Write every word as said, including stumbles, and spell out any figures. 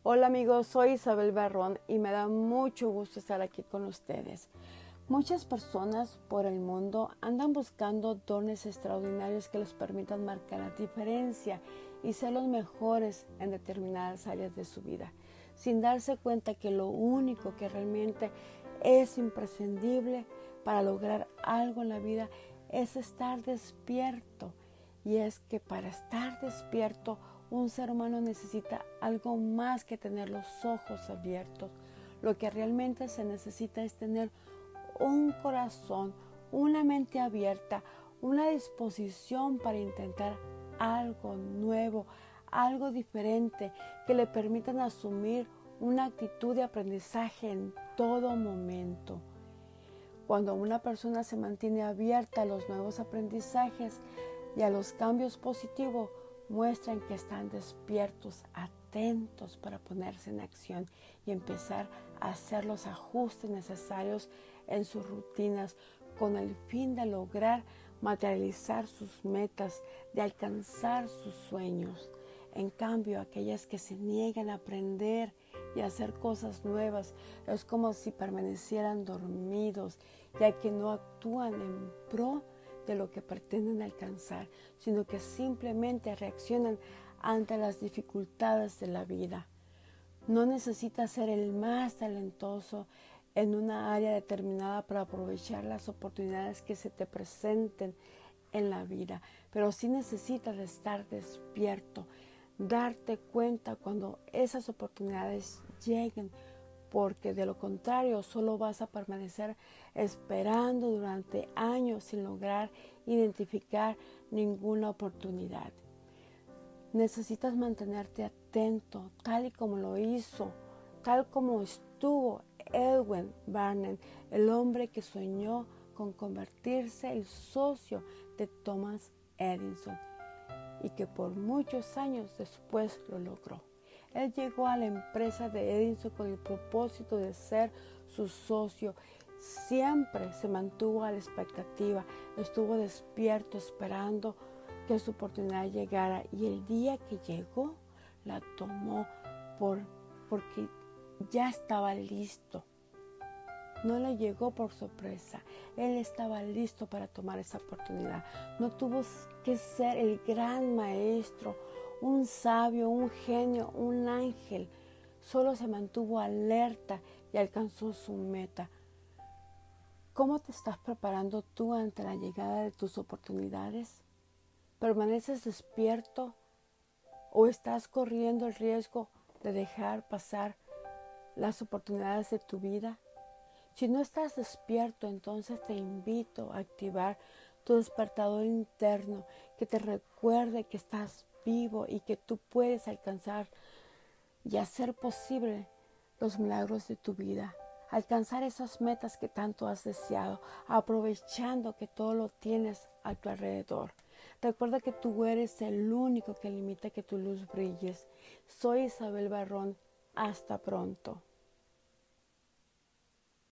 Hola amigos, soy Isabel Barrón y me da mucho gusto estar aquí con ustedes. Muchas personas por el mundo andan buscando dones extraordinarios que les permitan marcar la diferencia y ser los mejores en determinadas áreas de su vida, sin darse cuenta que lo único que realmente es imprescindible para lograr algo en la vida es estar despierto. Y es que para estar despierto, un ser humano necesita algo más que tener los ojos abiertos. Lo que realmente se necesita es tener un corazón, una mente abierta, una disposición para intentar algo nuevo, algo diferente, que le permitan asumir una actitud de aprendizaje en todo momento. Cuando una persona se mantiene abierta a los nuevos aprendizajes y a los cambios positivos, muestran que están despiertos, atentos para ponerse en acción y empezar a hacer los ajustes necesarios en sus rutinas con el fin de lograr materializar sus metas, de alcanzar sus sueños. En cambio, aquellas que se niegan a aprender y a hacer cosas nuevas, es como si permanecieran dormidos, ya que no actúan en pro de lo que pretenden alcanzar, sino que simplemente reaccionan ante las dificultades de la vida. No necesitas ser el más talentoso en una área determinada para aprovechar las oportunidades que se te presenten en la vida, pero sí necesitas estar despierto, darte cuenta cuando esas oportunidades lleguen, porque de lo contrario solo vas a permanecer esperando durante años sin lograr identificar ninguna oportunidad. Necesitas mantenerte atento, tal y como lo hizo, tal como estuvo Edwin Barnett, el hombre que soñó con convertirse el socio de Thomas Edison y que por muchos años después lo logró. Él llegó a la empresa de Edison con el propósito de ser su socio. Siempre se mantuvo a la expectativa, estuvo despierto esperando que su oportunidad llegara, y el día que llegó la tomó por, porque ya estaba listo. No le llegó por sorpresa, él estaba listo para tomar esa oportunidad. No tuvo que ser el gran maestro, un sabio, un genio, un ángel. Solo se mantuvo alerta y alcanzó su meta. ¿Cómo te estás preparando tú ante la llegada de tus oportunidades? ¿Permaneces despierto o estás corriendo el riesgo de dejar pasar las oportunidades de tu vida? Si no estás despierto, entonces te invito a activar tu despertador interno que te recuerde que estás vivo y que tú puedes alcanzar y hacer posible los milagros de tu vida. Alcanzar esas metas que tanto has deseado, aprovechando que todo lo tienes a tu alrededor. Recuerda que tú eres el único que limita que tu luz brilles. Soy Isabel Barrón. Hasta pronto.